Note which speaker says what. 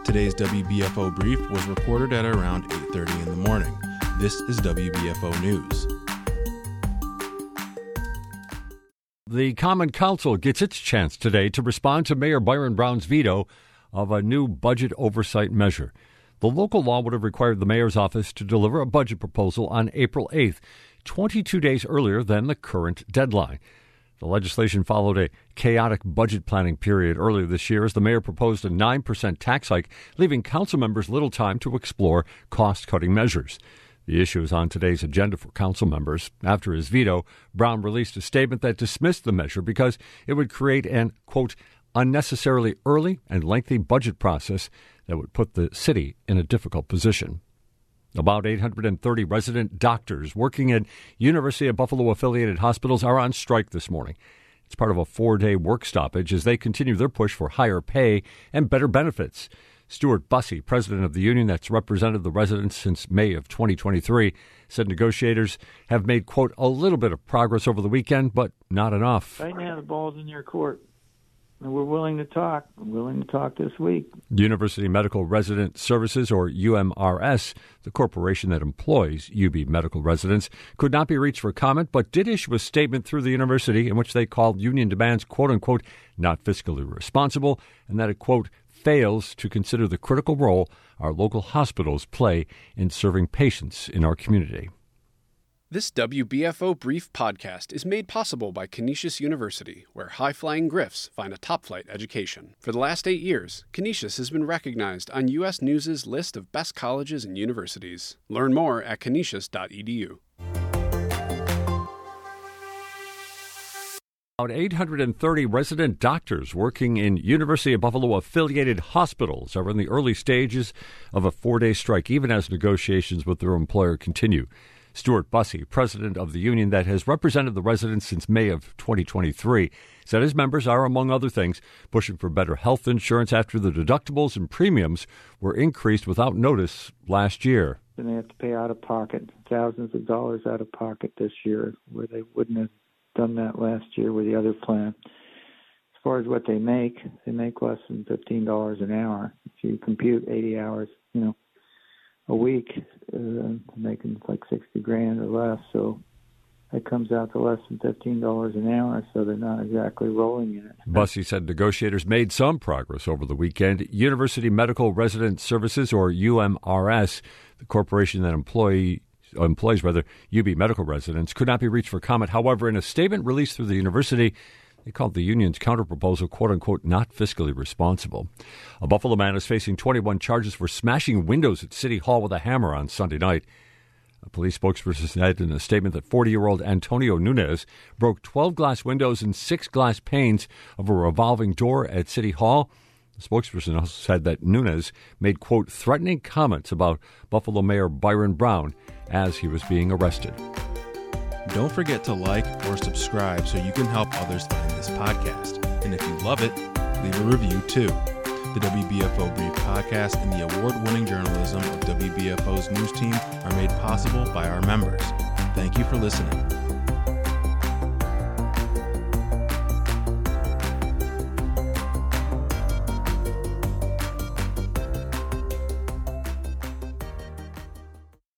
Speaker 1: Today's WBFO brief was recorded at around 8:30 in the morning. This is WBFO News.
Speaker 2: The Common Council gets its chance today to respond to Mayor Byron Brown's veto of a new budget oversight measure. The local law would have required the mayor's office to deliver a budget proposal on April 8th, 22 days earlier than the current deadline. The legislation followed a chaotic budget planning period earlier this year as the mayor proposed a 9% tax hike, leaving council members little time to explore cost-cutting measures. The issue is on today's agenda for council members. After his veto, Brown released a statement that dismissed the measure because it would create an, quote, unnecessarily early and lengthy budget process that would put the city in a difficult position. About 830 resident doctors working at University of Buffalo affiliated hospitals are on strike this morning. It's part of a 4-day work stoppage as they continue their push for higher pay and better benefits. Stuart Bussey, president of the union that's represented the residents since May of 2023, said negotiators have made, quote, a little bit of progress over the weekend, but not enough.
Speaker 3: Right now, the ball's in your court. And we're willing to talk. We're willing to talk this week.
Speaker 2: University Medical Resident Services, or UMRS, the corporation that employs UB medical residents, could not be reached for comment, but did issue a statement through the university in which they called union demands, quote-unquote, not fiscally responsible, and that it, quote, fails to consider the critical role our local hospitals play in serving patients in our community.
Speaker 4: This WBFO Brief podcast is made possible by Canisius University, where high-flying Griffs find a top-flight education. For the last 8 years, Canisius has been recognized on U.S. News' list of best colleges and universities. Learn more at canisius.edu.
Speaker 2: About 830 resident doctors working in University of Buffalo affiliated hospitals are in the early stages of a 4-day strike, even as negotiations with their employer continue. Stuart Bussey, president of the union that has represented the residents since May of 2023, said his members are, among other things, pushing for better health insurance after the deductibles and premiums were increased without notice last year.
Speaker 3: And they have to pay out of pocket, thousands of dollars out of pocket this year, where they wouldn't have done that last year with the other plan. As far as what they make less than $15 an hour. If you compute 80 hours, a week, making like $60,000 or less, so that comes out to less than $15 an hour, so they're not exactly rolling in it.
Speaker 2: Bussey said negotiators made some progress over the weekend. University Medical Resident Services, or UMRS, the corporation that employs UB medical residents, could not be reached for comment. However, in a statement released through the university, they called the union's counterproposal, quote-unquote, not fiscally responsible. A Buffalo man is facing 21 charges for smashing windows at City Hall with a hammer on Sunday night. A police spokesperson said in a statement that 40-year-old Antonio Nunez broke 12 glass windows and 6 glass panes of a revolving door at City Hall. The spokesperson also said that Nunez made, quote, threatening comments about Buffalo Mayor Byron Brown as he was being arrested.
Speaker 1: Don't forget to like or subscribe so you can help others find this podcast. And if you love it, leave a review too. The WBFO Brief podcast and the award-winning journalism of WBFO's news team are made possible by our members. Thank you for listening.